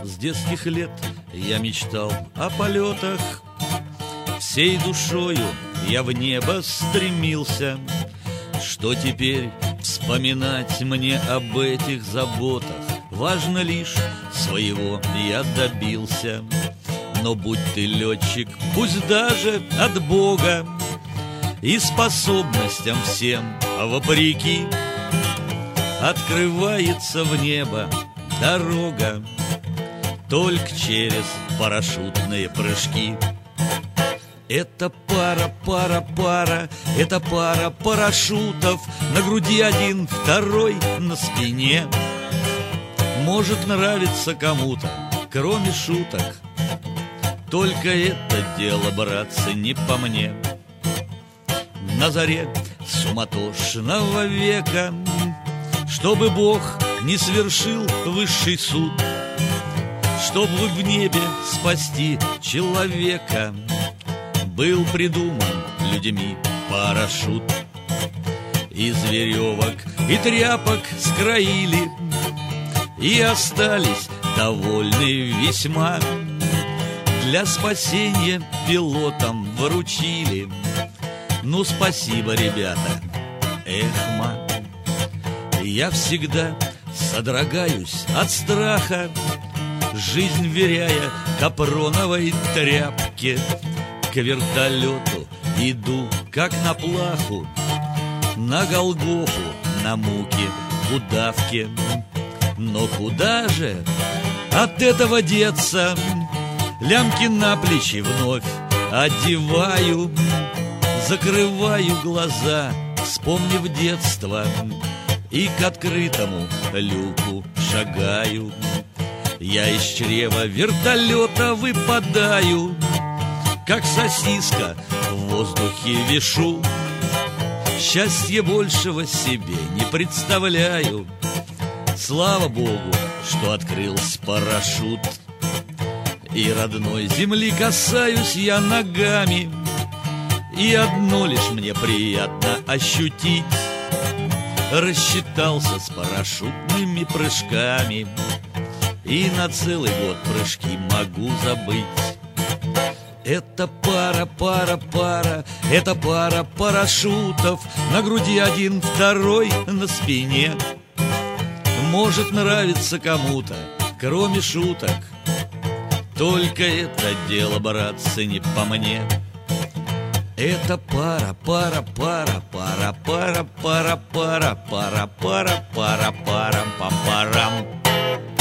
С детских лет я мечтал о полетах, всей душою я в небо стремился. Что теперь вспоминать мне об этих заботах? Важно лишь, своего я добился. Но будь ты летчик, пусть даже от Бога, и способностям всем вопреки открывается в небо дорога только через парашютные прыжки. Это пара, это пара парашютов, на груди один, второй на спине. Может нравиться кому-то, кроме шуток, только это дело, братцы, не по мне. На заре суматошного века, чтобы Бог не свершил высший суд, чтобы в небе спасти человека, был придуман людьми парашют. Из веревок и тряпок скроили, и остались довольны весьма. Для спасения пилотам вручили. Ну, спасибо, ребята, эхма. Я всегда содрогаюсь от страха, жизнь веряя капроновой тряпке. К вертолету иду, как на плаху, на Голгофу, на муки удавки. Но куда же от этого деться? Лямки на плечи вновь одеваю, закрываю глаза, вспомнив детство, и к открытому люку шагаю. Я из чрева вертолета выпадаю, как сосиска в воздухе вишу. Счастья большего себе не представляю. Слава Богу, что открылся парашют. И родной земли касаюсь я ногами, и одно лишь мне приятно ощутить: рассчитался с парашютными прыжками, и на целый год прыжки могу забыть. Это пара, это пара парашютов, на груди один, второй на спине. Может нравиться кому-то, кроме шуток, только это дело, братцы, не по мне. Это пара, пара, пара, пара, пара, пара, пара, пара, пара, пара, пара.